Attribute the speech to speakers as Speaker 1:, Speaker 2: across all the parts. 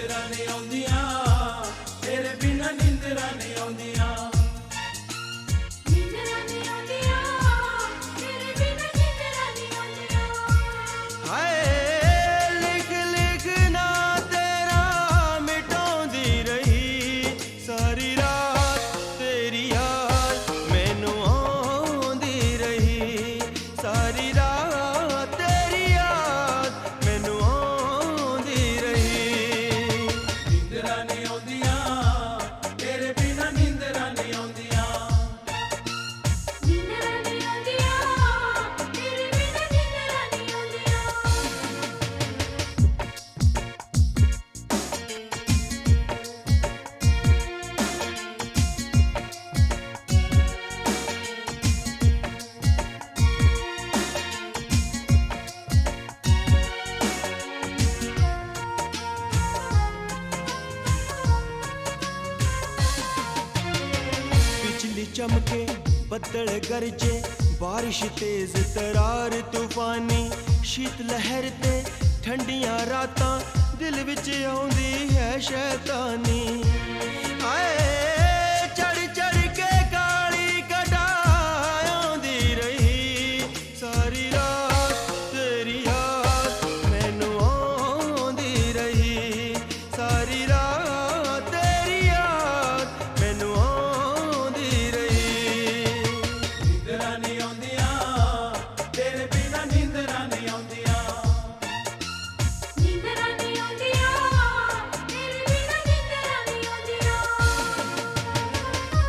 Speaker 1: नींदरा नहीं आउंदियां तेरे बिना नींदरा नहीं आउंदियां
Speaker 2: नींदरा नहीं आउंदियां तेरे बिना नींदरा नहीं आउंदियां।
Speaker 3: हाय लिख लिख ना तेरा मिटाउंदी रही सारी रात तेरी याद मैनू आउंदी रही सारी रात तेरी याद मैनू आउंदी रही।
Speaker 1: नींदरा नहीं आउंदियां तेरे बिना नींदरा नहीं आउंदियां
Speaker 2: नींदरा नहीं आउंदियां तेरे बिना नींदरा नहीं आउंदियां।
Speaker 3: बिजली चमके बदल गरजे बारिश तेज तरार तूफानी शीत लहर ते ठंडियां रातां दिल विच आउंदी है शैतानी। हाय चढ़ चढ़ के काली घटा आउंदी रही सारी रात तेरी याद मैनू आउंदी रही सारी रात तेरी याद मैनू आउंदी रही।
Speaker 1: नींदरा नहीं आउंदियां तेरे बिना नींदरा नहीं आउंदियां
Speaker 2: नींदरा नहीं आउंदियां तेरे बिना नींदरा नहीं आउंदियां।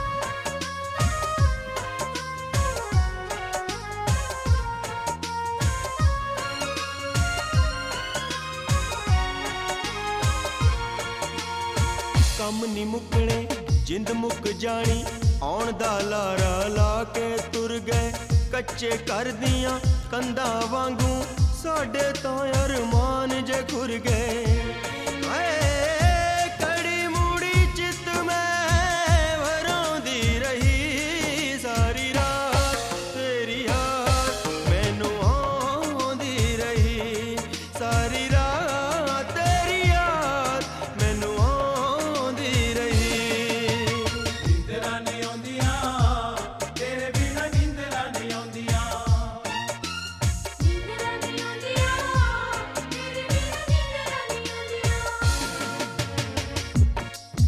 Speaker 3: ਕੰਮ ਨਹੀਂ ਮੁੱਕਣੇ ਜਿੰਦ ਮੁੱਕ ਜਾਣੀ ਆਉਣ ਦਾ ਲਾਰਾ ਲਾ ਕੇ ਤੁਰ ਗਏ ਕੱਚੇ ਘਰ ਦੀਆਂ ਕੰਧਾਂ ਵਾਂਗੂ ਸਾਡੇ ਤਾਂ ਅਰਮਾਨ ਜੇ ਖੁਰ ਗਏ। ਹਾਏ ਕੜੀ ਮੂੜੀ ਚਿੱਤ ਮੈਂ ਵਰਾਉਂਦੀ ਰਹੀ ਸਾਰੀ ਰਾਤ ਤੇਰੀ ਯਾਦ ਮੈਨੂੰ ਆਉਂਦੀ ਰਹੀ ਸਾਰੀ ਰਾਤ ਤੇਰੀ ਯਾਦ ਮੈਨੂੰ ਆਉਂਦੀ ਰਹੀ।
Speaker 1: नींदरा नहीं आउंदियां तेरे बिना नींदरा नहीं आउंदियां
Speaker 2: नींदरा नहीं आउंदियां तेरे बिना नींदरा नहीं आउंदियां।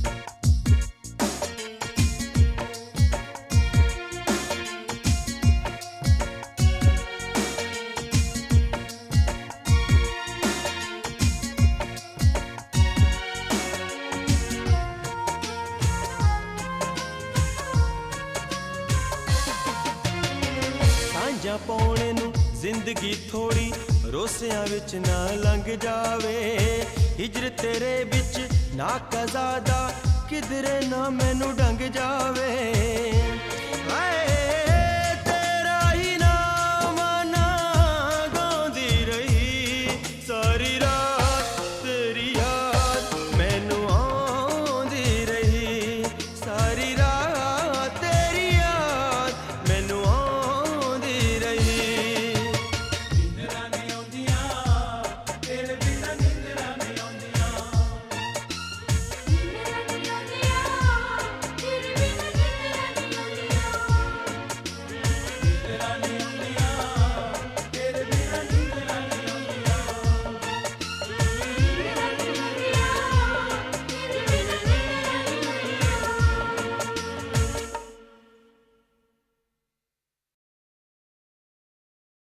Speaker 3: ਸਾਂਝਾ ਪਾਉਣੇ ਨੂੰ ਜ਼ਿੰਦਗੀ ਥੋੜੀ ਰੋਸਿਆਂ ਵਿੱਚ ਨਾ ਲੰਘ ਜਾਵੇ ਹਿਜਰ ਤੇਰੇ ਵਿੱਚ ਨਾ ਕਜ਼ਾਦਾ ਕਿਧਰੇ ਨਾ ਮੈਨੂੰ ਡੰਗ ਜਾਵੇ। ਹਾਏ